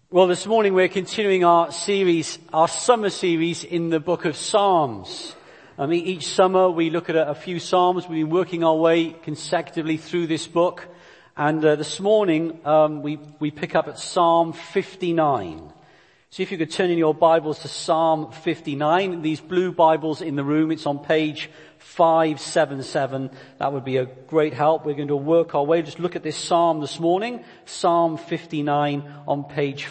Well, this morning we're continuing our summer series in the book of Psalms. Each summer we look at a few Psalms. We've been working our way consecutively through this book. And this morning we pick up at Psalm 59. So if you could turn in your Bibles to Psalm 59, these blue Bibles in the room, it's on page 577. That would be a great help. We're going to work our way. Just look at this Psalm this morning. Psalm 59 on page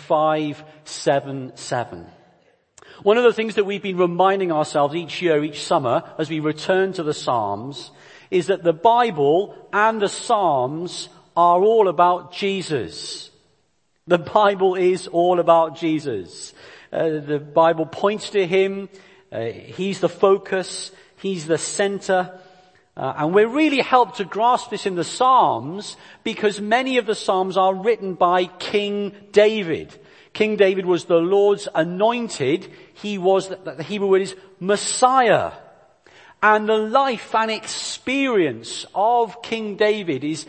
577. One of the things that we've been reminding ourselves each year, each summer, as we return to the Psalms, is that the Bible and the Psalms are all about Jesus. The Bible is all about Jesus. The Bible points to Him. He's the focus. He's the center. And we're really helped to grasp this in the Psalms because many of the Psalms are written by King David. King David was the Lord's anointed. He was, the Hebrew word is Messiah. And the life and experience of King David is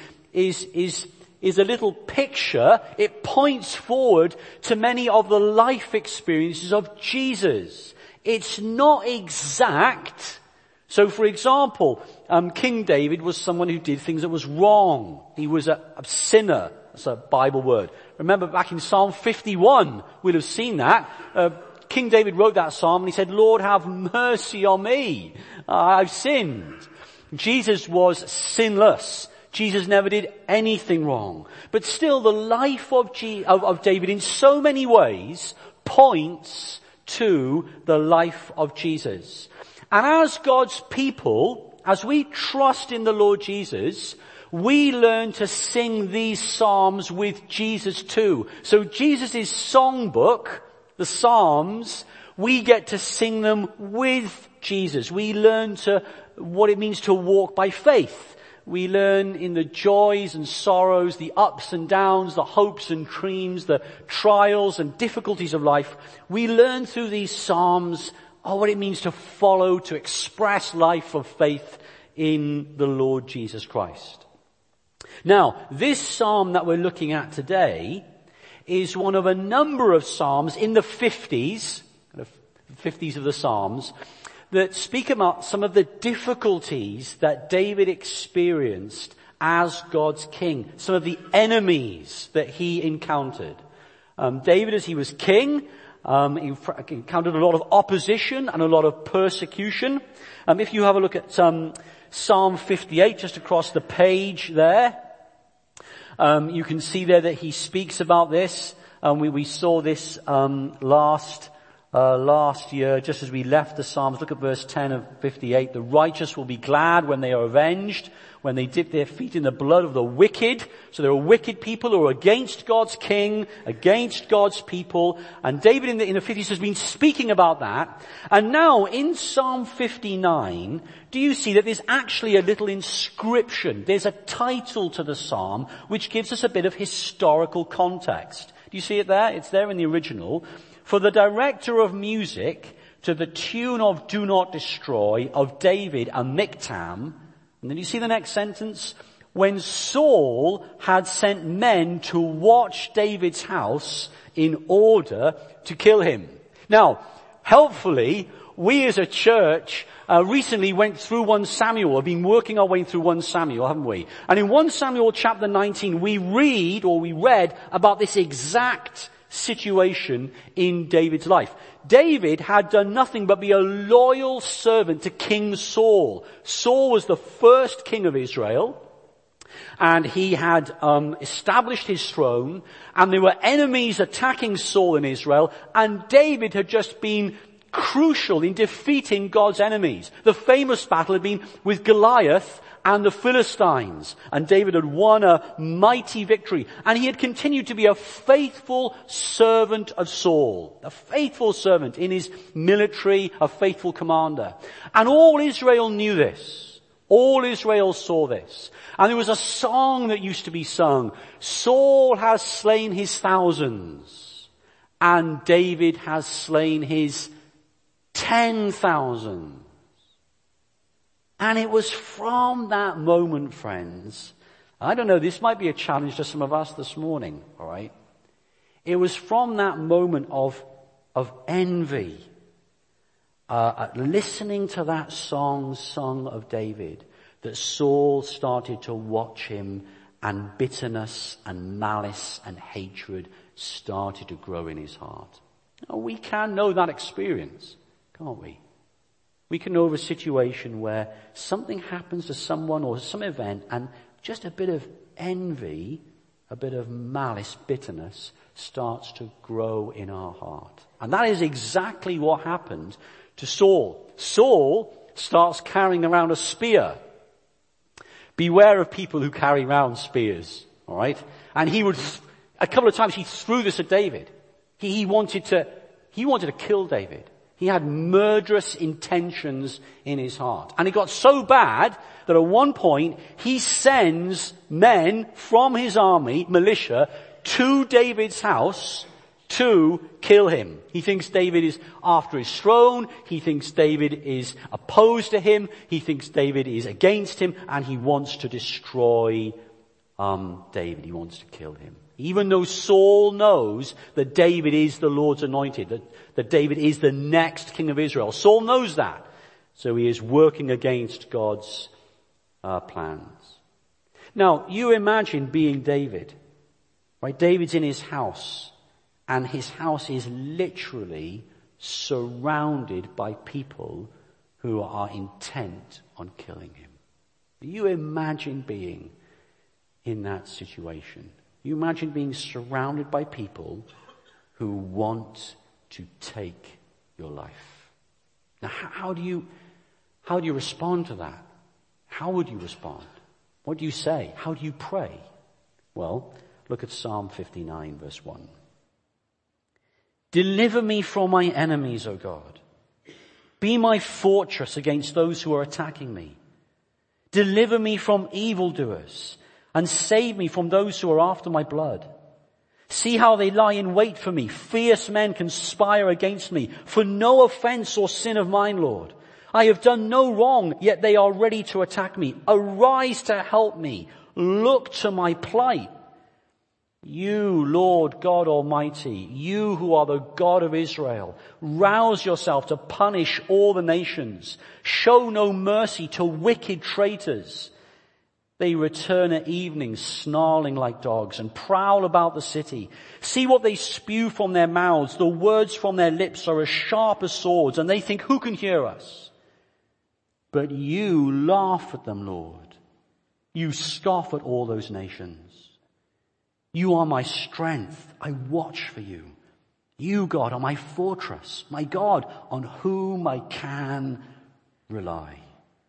a little picture. It points forward to many of the life experiences of Jesus. It's not exact. So for example, King David was someone who did things that was wrong. He was a sinner. That's a Bible word. Remember back in Psalm 51, we'll have seen that. King David wrote that psalm and he said, Lord, have mercy on me. I've sinned. Jesus was sinless. Jesus never did anything wrong. But still the life of David in so many ways points to the life of Jesus. And as God's people, as we trust in the Lord Jesus, we learn to sing these psalms with Jesus too. So Jesus' songbook, the Psalms, we get to sing them with Jesus. We learn what it means to walk by faith. We learn in the joys and sorrows, the ups and downs, the hopes and dreams, the trials and difficulties of life. We learn through these psalms what it means to follow, to express life of faith in the Lord Jesus Christ. Now, this psalm that we're looking at today is one of a number of psalms in the 50s, the 50s of the Psalms, that speak about some of the difficulties that David experienced as God's king, some of the enemies that he encountered. David, as he was king, he encountered a lot of opposition and a lot of persecution. If you have a look at Psalm 58, just across the page there, you can see there that he speaks about this. We saw this last year, just as we left the Psalms. Look at verse 10 of 58. The righteous will be glad when they are avenged, when they dip their feet in the blood of the wicked. So there are wicked people who are against God's king, against God's people. And David in the 50s has been speaking about that. And now in Psalm 59, do you see that there's actually a little inscription? There's a title to the psalm which gives us a bit of historical context. Do you see it there? It's there in the original. For the director of music, to the tune of Do Not Destroy, of David and Michtam. And then you see the next sentence. When Saul had sent men to watch David's house in order to kill him. Now, helpfully, we as a church recently went through 1 Samuel, have been working our way through 1 Samuel, haven't we? And in 1 Samuel chapter 19, we read about this exact situation in David's life. David had done nothing but be a loyal servant to King Saul. Saul was the first king of Israel, and he had established his throne, and there were enemies attacking Saul in Israel, and David had just been crucial in defeating God's enemies. The famous battle had been with Goliath and the Philistines, and David had won a mighty victory, and he had continued to be a faithful servant of Saul, a faithful servant in his military, a faithful commander. And all Israel knew this. All Israel saw this. And there was a song that used to be sung, Saul has slain his thousands, and David has slain his 10,000. And it was from that moment, friends, I don't know, this might be a challenge to some of us this morning, alright? it was from that moment of envy, listening to that song of David, that Saul started to watch him, and bitterness and malice and hatred started to grow in his heart. Now, we can know that experience, can't we? We can know of a situation where something happens to someone or some event, and just a bit of envy, a bit of malice, bitterness starts to grow in our heart. And that is exactly what happened to Saul. Saul starts carrying around a spear. Beware of people who carry around spears, all right? And a couple of times he threw this at David. He wanted to kill David. He had murderous intentions in his heart. And it got so bad that at one point he sends men from his army, militia, to David's house to kill him. He thinks David is after his throne. He thinks David is opposed to him. He thinks David is against him, and he wants to destroy David. He wants to kill him. Even though Saul knows that David is the Lord's anointed, that David is the next king of Israel. Saul knows that. So he is working against God's plans. Now, you imagine being David, right? David's in his house, and his house is literally surrounded by people who are intent on killing him. You imagine being in that situation. You imagine being surrounded by people who want to take your life. Now, how do you respond to that? How would you respond? What do you say? How do you pray? Well, look at Psalm 59, verse 1. Deliver me from my enemies, O God. Be my fortress against those who are attacking me. Deliver me from evildoers and save me from those who are after my blood. See how they lie in wait for me. Fierce men conspire against me for no offense or sin of mine, Lord. I have done no wrong, yet they are ready to attack me. Arise to help me. Look to my plight. You, Lord God Almighty, you who are the God of Israel, rouse yourself to punish all the nations. Show no mercy to wicked traitors. They return at evening snarling like dogs and prowl about the city. See what they spew from their mouths. The words from their lips are as sharp as swords, and they think, who can hear us? But you laugh at them, Lord. You scoff at all those nations. You are my strength. I watch for you. You, God, are my fortress, my God, on whom I can rely.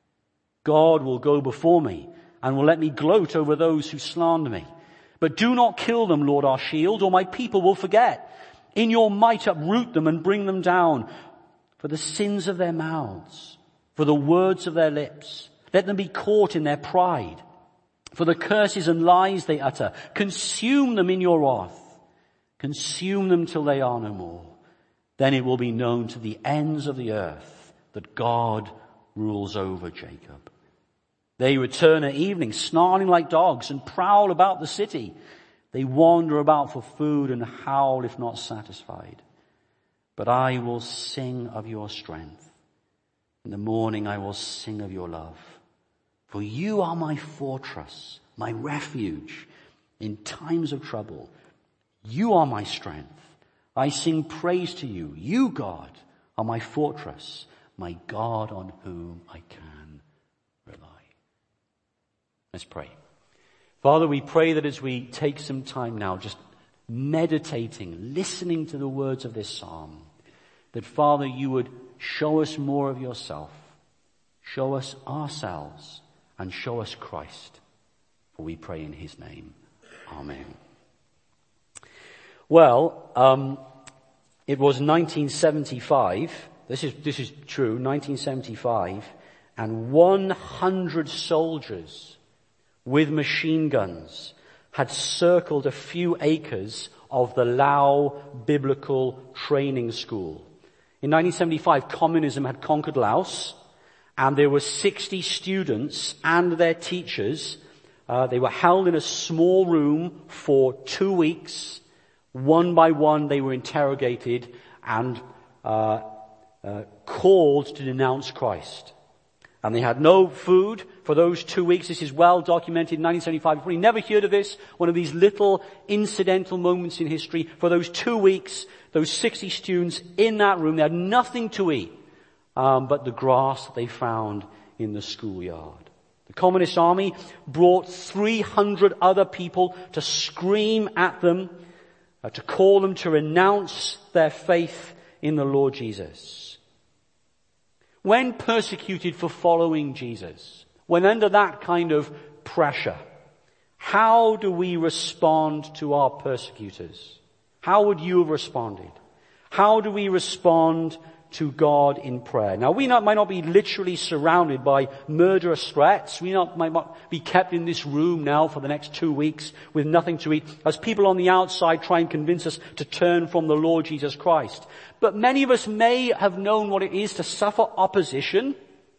God will go before me and will let me gloat over those who slander me. But do not kill them, Lord, our shield, or my people will forget. In your might uproot them and bring them down. For the sins of their mouths, for the words of their lips, let them be caught in their pride. For the curses and lies they utter, consume them in your wrath. Consume them till they are no more. Then it will be known to the ends of the earth that God rules over Jacob. They return at evening, snarling like dogs, and prowl about the city. They wander about for food and howl if not satisfied. But I will sing of your strength. In the morning I will sing of your love. For you are my fortress, my refuge in times of trouble. You are my strength. I sing praise to you. You, God, are my fortress, my God on whom I can rely. Let's pray. Father, we pray that as we take some time now just meditating, listening to the words of this psalm, that Father, you would show us more of yourself, show us ourselves, and show us Christ. For we pray in his name. Amen. Well, it was 1975. This is true, 1975, and 100 soldiers with machine guns had circled a few acres of the Lao Biblical Training School. In 1975, communism had conquered Laos, and there were 60 students and their teachers. They were held in a small room for 2 weeks One by one they were interrogated and called to denounce Christ. And they had no food for those 2 weeks. This is well documented in 1975. You've probably never heard of this. One of these little incidental moments in history. For those 2 weeks, those 60 students in that room, they had nothing to eat but the grass that they found in the schoolyard. The Communist Army brought 300 other people to scream at them, to call them to renounce their faith in the Lord Jesus. When persecuted for following Jesus, when under that kind of pressure, how do we respond to our persecutors? How would you have responded? How do we respond to God in prayer? Now, we might not be literally surrounded by murderous threats. We might not be kept in this room now for the next 2 weeks with nothing to eat, as people on the outside try and convince us to turn from the Lord Jesus Christ. But many of us may have known what it is to suffer opposition,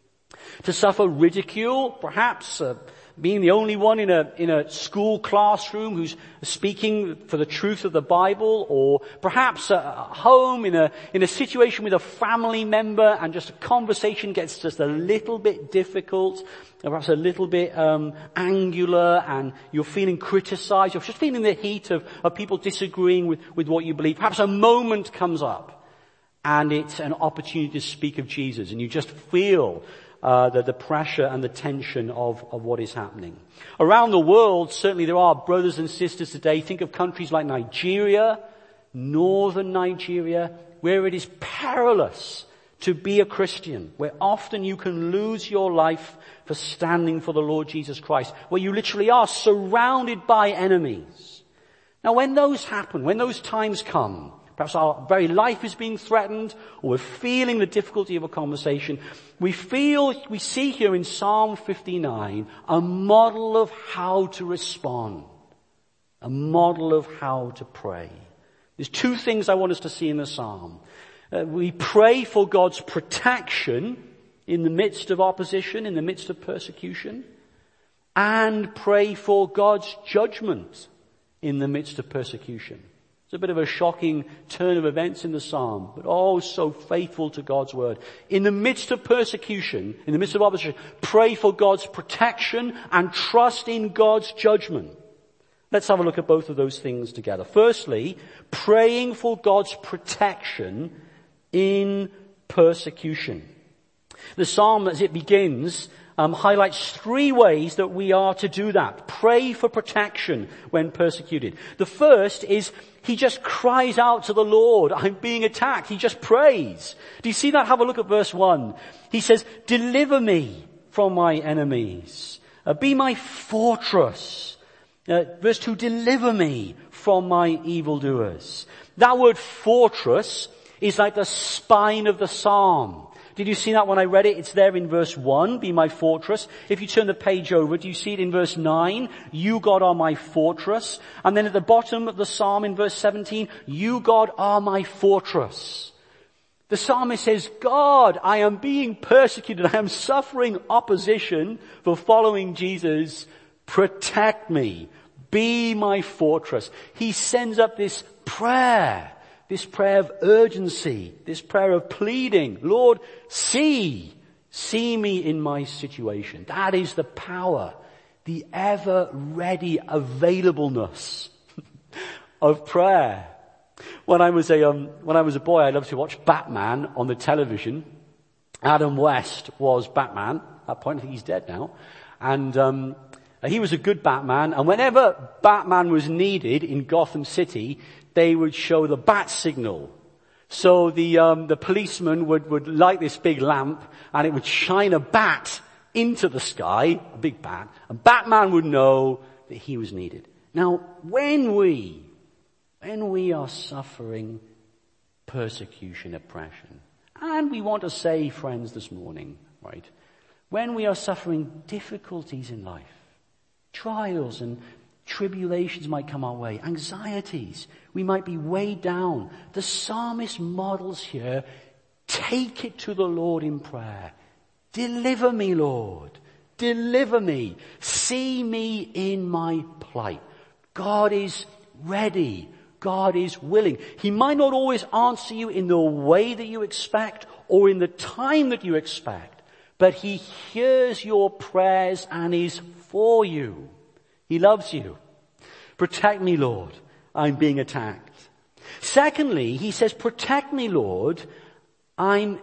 to suffer ridicule, perhaps being the only one in a school classroom who's speaking for the truth of the Bible, or perhaps at home in a situation with a family member and just a conversation gets just a little bit difficult, or perhaps a little bit angular, and you're feeling criticized, you're just feeling the heat of people disagreeing with what you believe. Perhaps a moment comes up and it's an opportunity to speak of Jesus, and you just feel the pressure and the tension of what is happening. Around the world, certainly there are brothers and sisters today. Think of countries like Nigeria, northern Nigeria, where it is perilous to be a Christian, where often you can lose your life for standing for the Lord Jesus Christ, where you literally are surrounded by enemies. Now, when those happen, when those times come, perhaps our very life is being threatened, or we're feeling the difficulty of a conversation, we see here in Psalm 59 a model of how to respond, a model of how to pray. There's two things I want us to see in the Psalm. We pray for God's protection in the midst of opposition, in the midst of persecution, and pray for God's judgment in the midst of persecution. It's a bit of a shocking turn of events in the Psalm, but oh, so faithful to God's word. In the midst of persecution, in the midst of opposition, pray for God's protection and trust in God's judgment. Let's have a look at both of those things together. Firstly, praying for God's protection in persecution. The Psalm, as it begins, highlights three ways that we are to do that. Pray for protection when persecuted. The first is he just cries out to the Lord, I'm being attacked. He just prays. Do you see that? Have a look at verse 1. He says, deliver me from my enemies. Be my fortress. Verse 2, deliver me from my evildoers. That word fortress is like the spine of the Psalm. Did you see that when I read it? It's there in verse 1, be my fortress. If you turn the page over, do you see it in verse 9? You, God, are my fortress. And then at the bottom of the Psalm in verse 17, you, God, are my fortress. The psalmist says, God, I am being persecuted. I am suffering opposition for following Jesus. Protect me. Be my fortress. He sends up this prayer of urgency, this prayer of pleading. Lord, see me in my situation. That is the power, the ever ready availableness of prayer. When I was a boy, I loved to watch Batman on the television. Adam West was Batman. At that point, I think he's dead now. And he was a good Batman. And whenever Batman was needed in Gotham City, they would show the bat signal. So the policeman would light this big lamp and it would shine a bat into the sky, a big bat, and Batman would know that he was needed. Now, when we are suffering persecution, oppression, and we want to say, friends, this morning, right, when we are suffering difficulties in life, trials and tribulations might come our way, anxieties, we might be weighed down. The psalmist models here, take it to the Lord in prayer. Deliver me, Lord. Deliver me. See me in my plight. God is ready. God is willing. He might not always answer you in the way that you expect or in the time that you expect, but he hears your prayers and is for you. He loves you. Protect me, Lord. I'm being attacked. Secondly, he says, protect me, Lord. I'm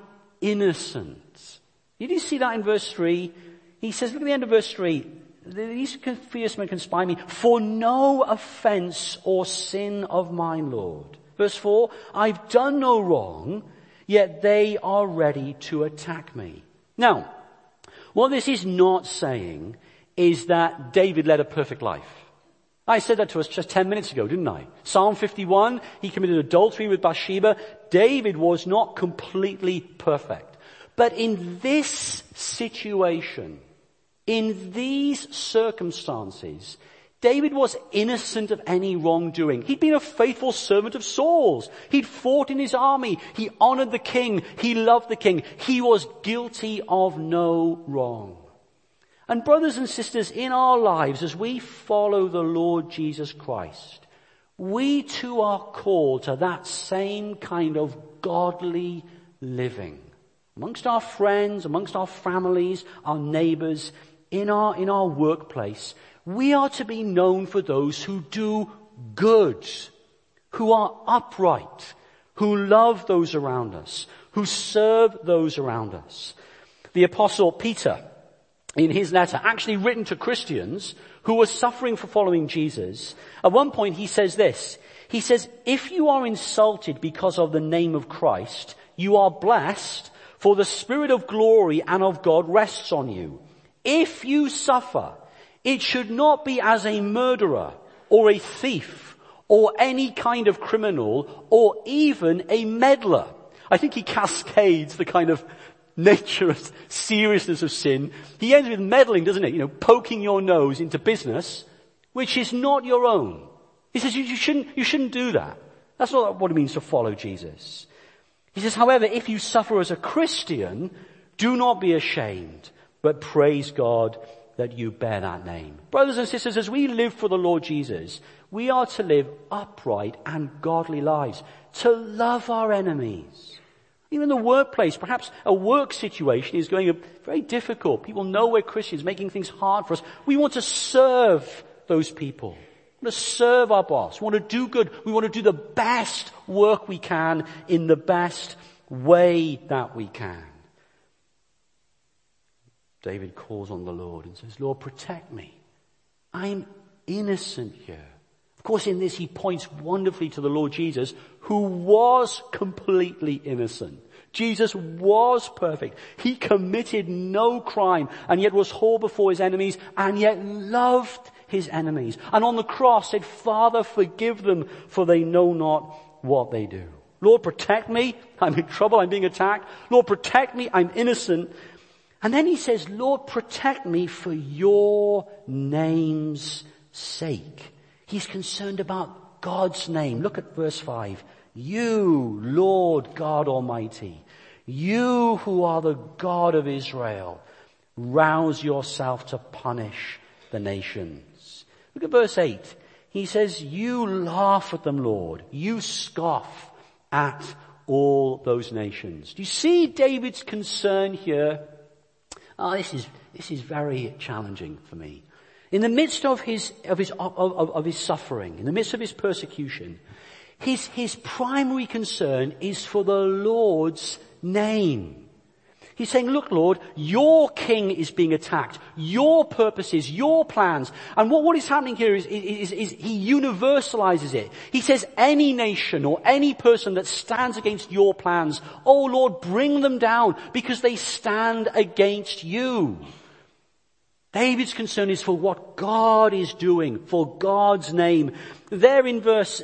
innocent. Did you see that in verse 3? He says, look at the end of verse 3. These fierce men conspire me for no offense or sin of mine, Lord. Verse 4, I've done no wrong, yet they are ready to attack me. Now, what this is not saying is that David led a perfect life. I said that to us just 10 minutes ago, didn't I? Psalm 51, he committed adultery with Bathsheba. David was not completely perfect. But in this situation, in these circumstances, David was innocent of any wrongdoing. He'd been a faithful servant of Saul's. He'd fought in his army. He honored the king. He loved the king. He was guilty of no wrong. And brothers and sisters, in our lives, as we follow the Lord Jesus Christ, we too are called to that same kind of godly living. Amongst our friends, amongst our families, our neighbors, in our workplace, we are to be known for those who do good, who are upright, who love those around us, who serve those around us. The Apostle Peter, in his letter, actually written to Christians who were suffering for following Jesus, at one point he says this. He says, if you are insulted because of the name of Christ, you are blessed, for the Spirit of glory and of God rests on you. If you suffer, it should not be as a murderer or a thief or any kind of criminal or even a meddler. I think he cascades the kind of nature of seriousness of sin. He ends with meddling, doesn't it? Poking your nose into business, which is not your own. He says you shouldn't do that. That's not what it means to follow Jesus. He says, however, if you suffer as a Christian, do not be ashamed, but praise God that you bear that name. Brothers and sisters, as we live for the Lord Jesus, we are to live upright and godly lives, to love our enemies. Even in the workplace, perhaps a work situation is going very difficult. People know we're Christians, making things hard for us. We want to serve those people. We want to serve our boss. We want to do good. We want to do the best work we can in the best way that we can. David calls on the Lord and says, Lord, protect me. I'm innocent here. Of course, in this, he points wonderfully to the Lord Jesus, who was completely innocent. Jesus was perfect. He committed no crime and yet was hauled before his enemies and yet loved his enemies. And on the cross said, Father, forgive them, for they know not what they do. Lord, protect me. I'm in trouble. I'm being attacked. Lord, protect me. I'm innocent. And then he says, Lord, protect me for your name's sake. He's concerned about God's name. Look at verse 5. You, Lord God Almighty, you who are the God of Israel, rouse yourself to punish the nations. Look at verse 8. He says, you laugh at them, Lord. You scoff at all those nations. Do you see David's concern here? Oh, this is very challenging for me. In the midst of his suffering, in the midst of his persecution, his primary concern is for the Lord's name. He's saying, look, Lord, your king is being attacked. Your purposes, your plans. And what is happening here is he universalizes it. He says any nation or any person that stands against your plans, oh Lord, bring them down because they stand against you. David's concern is for what God is doing, for God's name. There in verse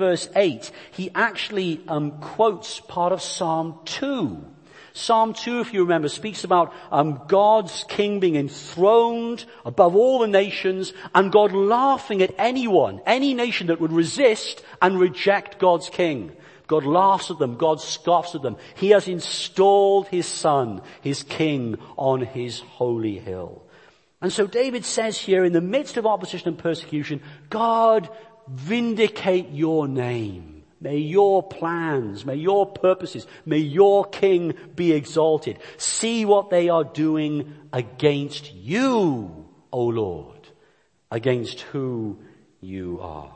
8, he actually quotes part of Psalm 2. Psalm 2, if you remember, speaks about God's king being enthroned above all the nations and God laughing at any nation that would resist and reject God's king. God laughs at them. God scoffs at them. He has installed his son, his king, on his holy hill. And so David says here, in the midst of opposition and persecution, God, vindicate your name. May your plans, may your purposes, may your king be exalted. See what they are doing against you, O Lord, against who you are.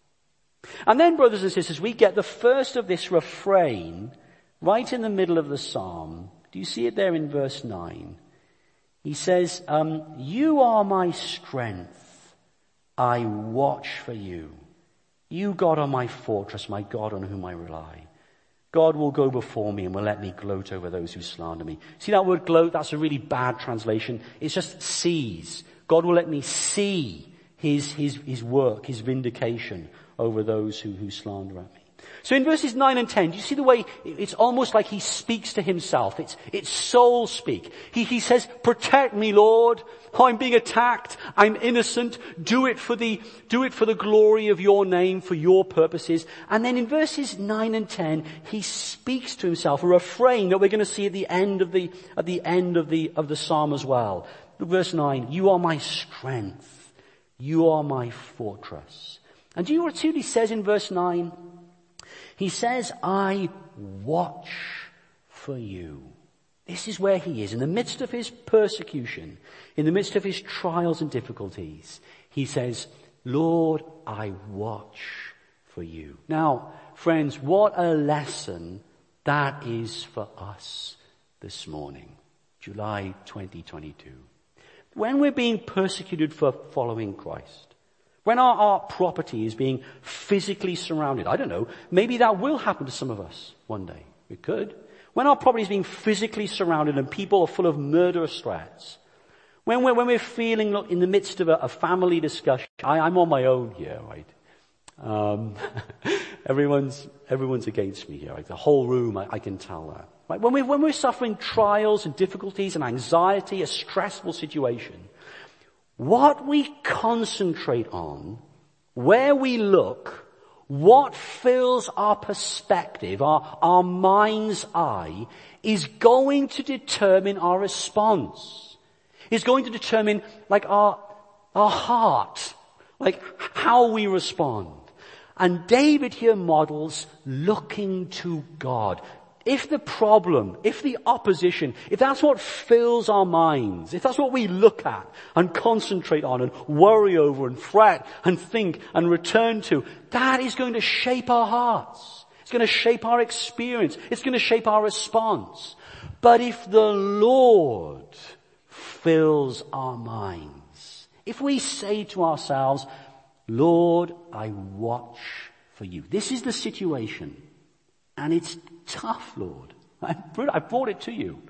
And then, brothers and sisters, we get the first of this refrain right in the middle of the psalm. Do you see it there in verse 9? He says, you are my strength. I watch for you. You, God, are my fortress, my God on whom I rely. God will go before me and will let me gloat over those who slander me. See that word gloat? That's a really bad translation. It's just sees. God will let me see his work, his vindication over those who slander at me. So in verses 9 and 10, do you see the way it's almost like he speaks to himself? It's soul speak. He says, protect me, Lord. Oh, I'm being attacked. I'm innocent. Do it for the glory of your name, for your purposes. And then in verses 9 and 10, he speaks to himself, a refrain that we're going to see at the end of the psalm as well. Verse 9, you are my strength. You are my fortress. And do you know what he says in verse 9? He says, I watch for you. This is where he is. In the midst of his persecution, in the midst of his trials and difficulties, he says, Lord, I watch for you. Now, friends, what a lesson that is for us this morning, July 2022. When we're being persecuted for following Christ, when our property is being physically surrounded, I don't know, maybe that will happen to some of us one day. It could. When our property is being physically surrounded and people are full of murderous threats, when we're feeling, look, in the midst of a family discussion, I'm on my own here, right? Everyone's against me here. Right? The whole room, I can tell that. Right? When we're suffering trials and difficulties and anxiety, a stressful situation, what we concentrate on, where we look, what fills our perspective, our mind's eye, is going to determine our response. Is going to determine, like, our heart, like how we respond. And David here models looking to God. If the problem, if the opposition, if that's what fills our minds, if that's what we look at and concentrate on and worry over and fret and think and return to, that is going to shape our hearts. It's going to shape our experience. It's going to shape our response. But if the Lord fills our minds, if we say to ourselves, Lord, I watch for you. This is the situation. And it's tough, Lord. I brought it to you.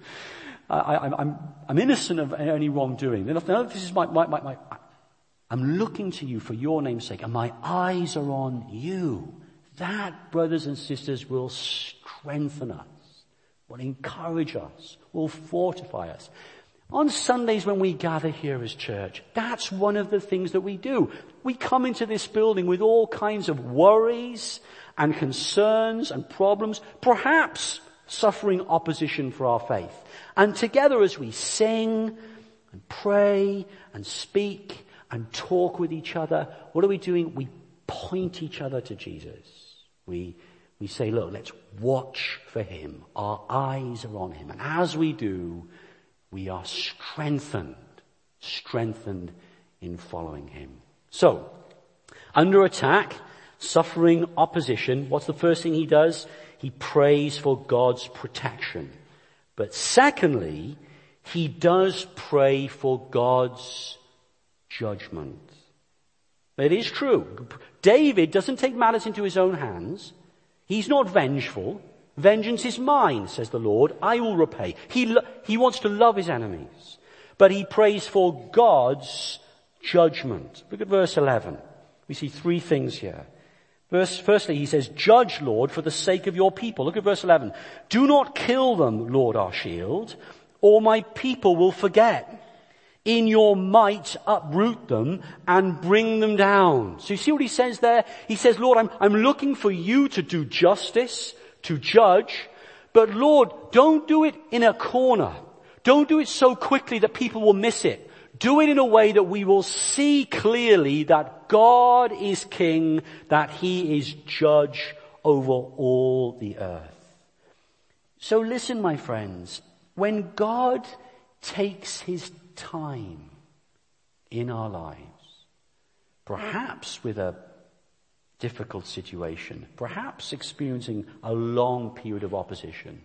I'm innocent of any wrongdoing. This is I'm looking to you for your name's sake, and my eyes are on you. That, brothers and sisters, will strengthen us, will encourage us, will fortify us. On Sundays when we gather here as church, that's one of the things that we do. We come into this building with all kinds of worries and concerns and problems, perhaps suffering opposition for our faith. And together as we sing and pray and speak and talk with each other, what are we doing? We point each other to Jesus. We say, look, let's watch for him. Our eyes are on him. And as we do, we are strengthened in following him. So, under attack, suffering opposition, what's the first thing he does? He prays for God's protection. But secondly, he does pray for God's judgment. It is true. David doesn't take matters into his own hands. He's not vengeful. Vengeance is mine, says the Lord. I will repay. He wants to love his enemies. But he prays for God's judgment. Look at verse 11. We see three things here. Firstly, he says, judge, Lord, for the sake of your people. Look at verse 11. Do not kill them, Lord our shield, or my people will forget. In your might uproot them and bring them down. So you see what he says there? He says, Lord, I'm looking for you to do justice, to judge, but Lord, don't do it in a corner. Don't do it so quickly that people will miss it. Do it in a way that we will see clearly that God is king, that he is judge over all the earth. So listen, my friends, when God takes his time in our lives, perhaps with a difficult situation, perhaps experiencing a long period of opposition,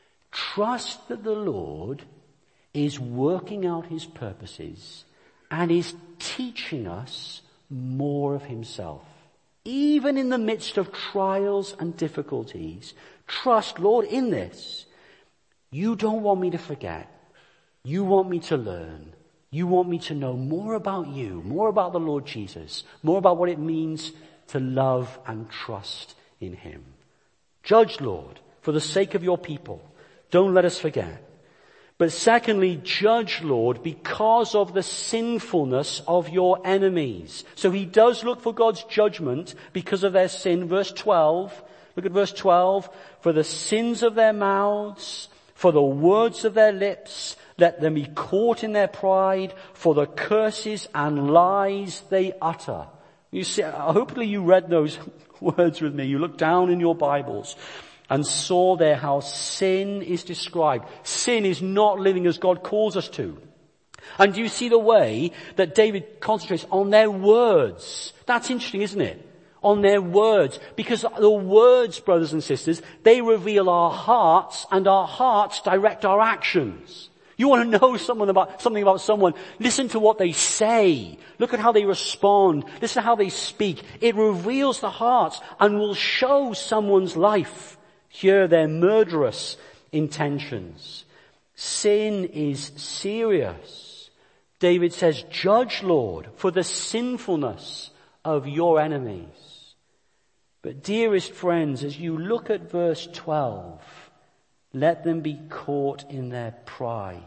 trust that the Lord is working out his purposes and is teaching us more of himself. Even in the midst of trials and difficulties, trust, Lord, in this. You don't want me to forget. You want me to learn. You want me to know more about you, more about the Lord Jesus, more about what it means to love and trust in him. Judge, Lord, for the sake of your people. Don't let us forget. But secondly, judge, Lord, because of the sinfulness of your enemies. So he does look for God's judgment because of their sin. Verse 12, look at verse 12. For the sins of their mouths, for the words of their lips, let them be caught in their pride, for the curses and lies they utter. You see, hopefully you read those words with me. You look down in your Bibles and saw there how sin is described. Sin is not living as God calls us to. And do you see the way that David concentrates on their words? That's interesting, isn't it? On their words. Because the words, brothers and sisters, they reveal our hearts, and our hearts direct our actions. You want to know something about someone, listen to what they say. Look at how they respond. Listen to how they speak. It reveals the hearts and will show someone's life. Here their murderous intentions. Sin is serious. David says, judge, Lord, for the sinfulness of your enemies. But dearest friends, as you look at verse 12, let them be caught in their pride.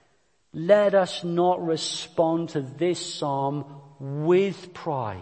Let us not respond to this psalm with pride.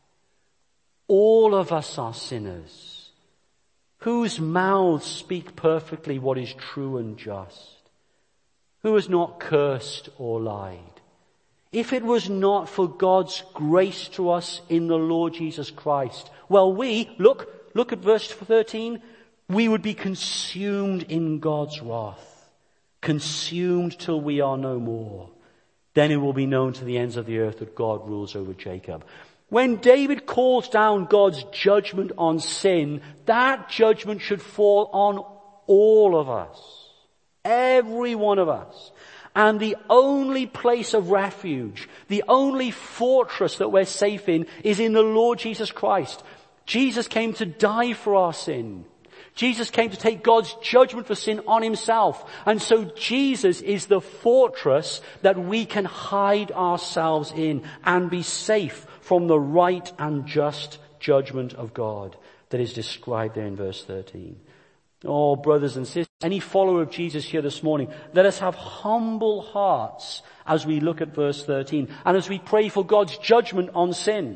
All of us are sinners, whose mouths speak perfectly what is true and just, who has not cursed or lied. If it was not for God's grace to us in the Lord Jesus Christ, well, look at verse 13, we would be consumed in God's wrath, consumed till we are no more. Then it will be known to the ends of the earth that God rules over Jacob. When David calls down God's judgment on sin, that judgment should fall on all of us. Every one of us. And the only place of refuge, the only fortress that we're safe in is in the Lord Jesus Christ. Jesus came to die for our sin. Jesus came to take God's judgment for sin on himself. And so Jesus is the fortress that we can hide ourselves in and be safe from the right and just judgment of God that is described there in verse 13. Oh, brothers and sisters, any follower of Jesus here this morning, let us have humble hearts as we look at verse 13 and as we pray for God's judgment on sin.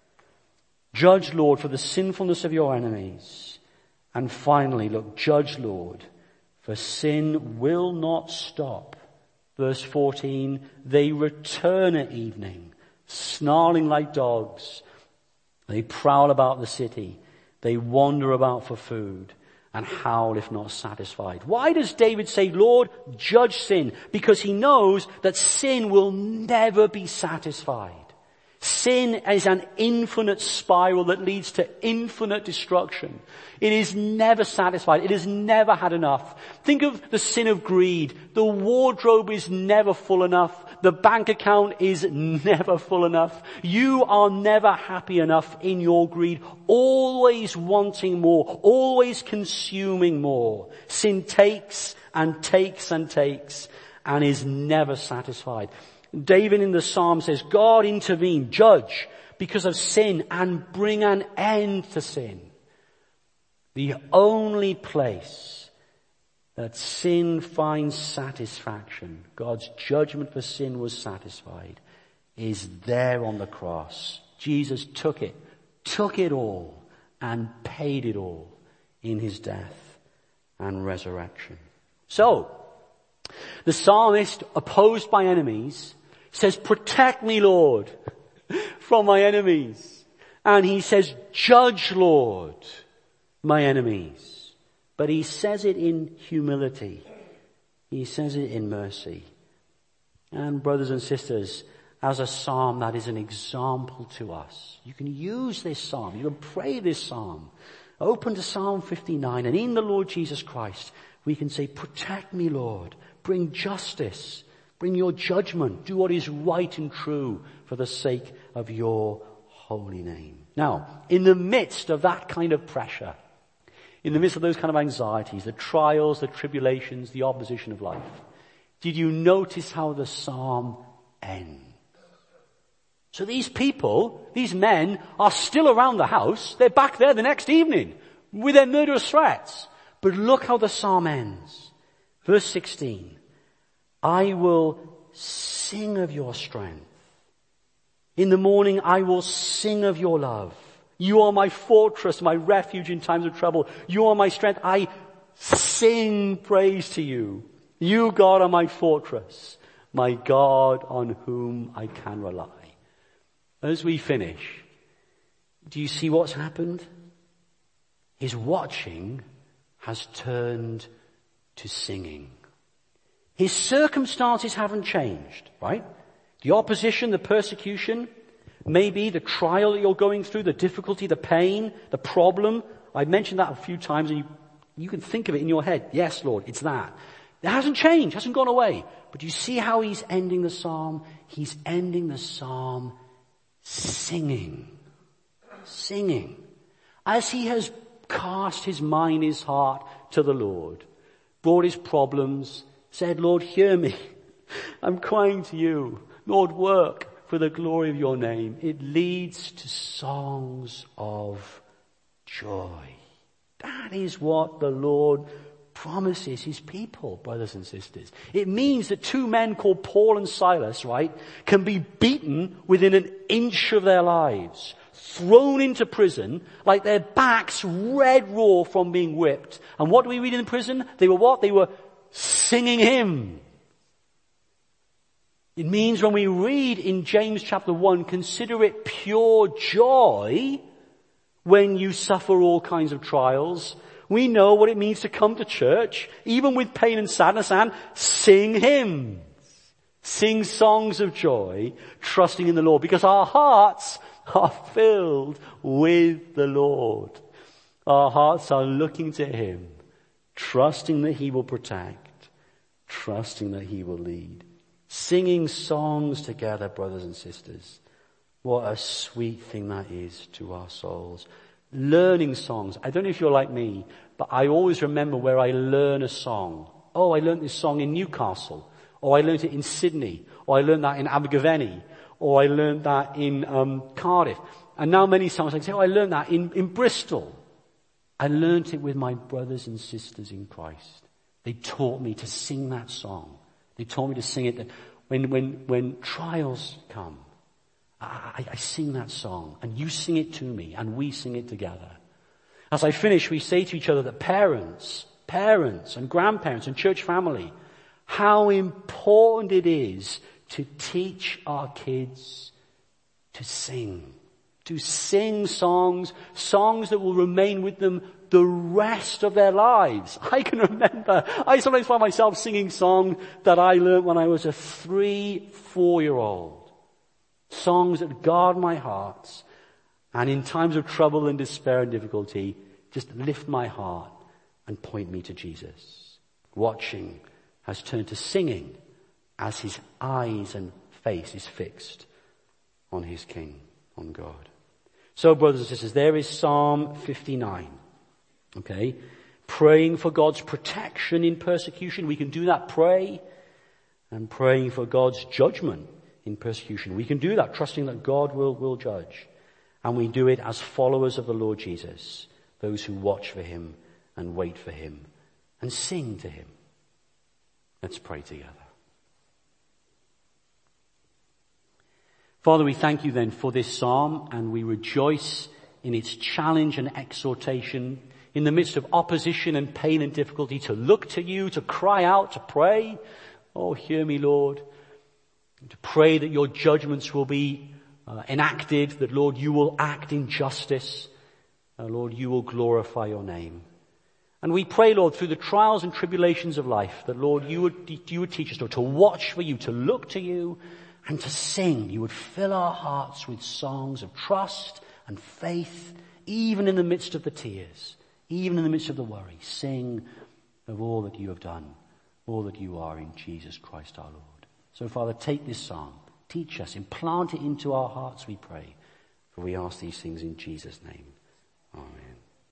Judge, Lord, for the sinfulness of your enemies. And finally, look, judge, Lord, for sin will not stop. Verse 14, they return at evening, snarling like dogs. They prowl about the city. They wander about for food and howl if not satisfied. Why does David say, Lord, judge sin? Because he knows that sin will never be satisfied. Sin is an infinite spiral that leads to infinite destruction. It is never satisfied. It has never had enough. Think of the sin of greed. The wardrobe is never full enough. The bank account is never full enough. You are never happy enough in your greed. Always wanting more. Always consuming more. Sin takes and takes and takes and is never satisfied. David in the Psalm says, God intervene, judge because of sin and bring an end to sin. The only place that sin finds satisfaction, God's judgment for sin was satisfied, is there on the cross. Jesus took it all and paid it all in his death and resurrection. So, the psalmist, opposed by enemies, says, protect me, Lord, from my enemies. And he says, judge, Lord, my enemies. But he says it in humility. He says it in mercy. And brothers and sisters, as a psalm that is an example to us, you can use this psalm, you can pray this psalm. Open to Psalm 59, and in the Lord Jesus Christ, we can say, protect me, Lord. Bring justice. Bring your judgment. Do what is right and true for the sake of your holy name. Now, in the midst of that kind of pressure, in the midst of those kind of anxieties, the trials, the tribulations, the opposition of life, did you notice how the psalm ends? So these people, these men, are still around the house. They're back there the next evening with their murderous threats. But look how the psalm ends. Verse 16. I will sing of your strength. In the morning I will sing of your love. You are my fortress, my refuge in times of trouble. You are my strength. I sing praise to you. You, God, are my fortress, my God on whom I can rely. As we finish, do you see what's happened? His watching has turned to singing. His circumstances haven't changed, right? The opposition, the persecution, maybe the trial that you're going through, the difficulty, the pain, the problem. I mentioned that a few times and you can think of it in your head. Yes, Lord, it's that. It hasn't changed, hasn't gone away. But you see how he's ending the psalm? He's ending the psalm singing. As he has cast his mind, his heart to the Lord, brought his problems, said, Lord, hear me. I'm crying to you. Lord, work for the glory of your name. It leads to songs of joy. That is what the Lord promises his people, brothers and sisters. It means that two men called Paul and Silas, right, can be beaten within an inch of their lives, thrown into prison, like their backs red raw from being whipped. And what do we read in prison? They were what? They were singing hymns. It means when we read in James chapter 1, consider it pure joy when you suffer all kinds of trials. We know what it means to come to church, even with pain and sadness, and sing hymns. Sing songs of joy, trusting in the Lord, because our hearts are filled with the Lord. Our hearts are looking to him, trusting that he will protect, trusting that he will lead. Singing songs together, brothers and sisters. What a sweet thing that is to our souls. Learning songs. I don't know if you're like me, but I always remember where I learn a song. Oh, I learned this song in Newcastle. Or I learned it in Sydney. Or I learned that in Abergavenny. Or I learned that in Cardiff. And now many songs I say, oh, I learned that in Bristol. I learned it with my brothers and sisters in Christ. They taught me to sing that song. They taught me to sing it when trials come. I sing that song, and you sing it to me, and we sing it together. As I finish, we say to each other that parents and grandparents and church family, how important it is to teach our kids to sing songs that will remain with them the rest of their lives. I can remember, I sometimes find myself singing songs that I learned when I was a 3-4-year-old. Songs that guard my heart, and in times of trouble and despair and difficulty, just lift my heart and point me to Jesus. Watching has turned to singing as his eyes and face is fixed on his King, on God. So, brothers and sisters, there is Psalm 59. Okay? Praying for God's protection in persecution. We can do that, pray. And praying for God's judgment in persecution. We can do that, trusting that God will judge. And we do it as followers of the Lord Jesus, those who watch for him and wait for him and sing to him. Let's pray together. Father, we thank you then for this psalm, and we rejoice in its challenge and exhortation in the midst of opposition and pain and difficulty, to look to you, to cry out, to pray. Oh, hear me, Lord. To pray that your judgments will be enacted, that, Lord, you will act in justice. Lord, you will glorify your name. And we pray, Lord, through the trials and tribulations of life, that, Lord, you would teach us, Lord, to watch for you, to look to you, and to sing. You would fill our hearts with songs of trust and faith, even in the midst of the tears, even in the midst of the worry. Sing of all that you have done, all that you are in Jesus Christ our Lord. So, Father, take this psalm, teach us, implant it into our hearts, we pray. For we ask these things in Jesus' name.